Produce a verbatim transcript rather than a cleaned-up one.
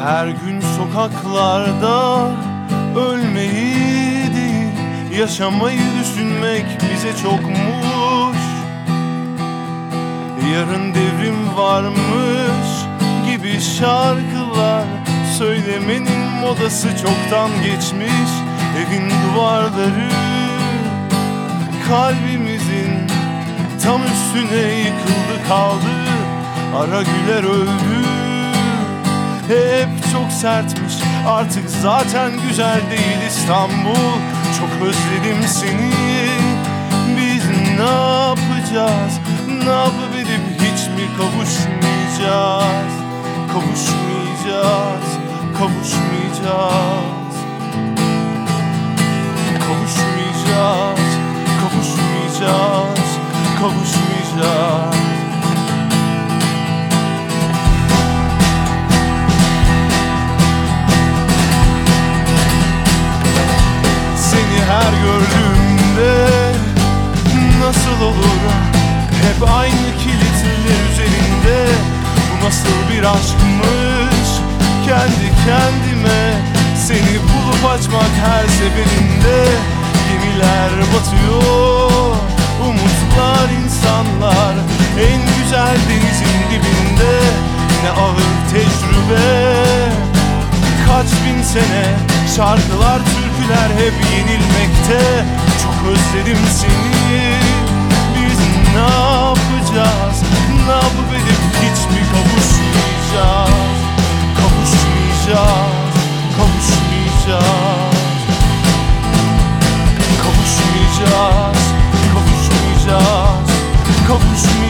Her gün sokaklarda ölmeyi değil, yaşamayı düşünmek bize çokmuş. Yarın devrim varmış gibi şarkılar söylemenin modası çoktan geçmiş. Evin duvarları kalbimizin tam üstüne yıkıldı kaldı. Ara Güler öldü, hep çok sertmiş, artık zaten güzel değil İstanbul. Çok özledim seni, biz ne yapacağız? Ne yapıp edip hiç mi kavuşmayacağız? Kavuşmayacağız, kavuşmayacağız. Kavuşmayacağız, kavuşmayacağız, kavuşmayacağız. Her gördüğümde nasıl olur hep aynı kilitler üzerinde. Bu nasıl bir aşkmış, kendi kendime seni bulup açmak her seferinde. Gemiler batıyor, umutlar insanlar en güzel denizin dibinde. Ne ağır tecrübe, kaç bin sene şarkılar, türküler hep yenilmekte. Çok özledim seni, biz ne yapacağız? Ne yapıp edip hiç mi kavuşmayacağız? Kavuşmayacağız, kavuşmayacağız. Kavuşmayacağız, kavuşmayacağız, kavuşmayacağız.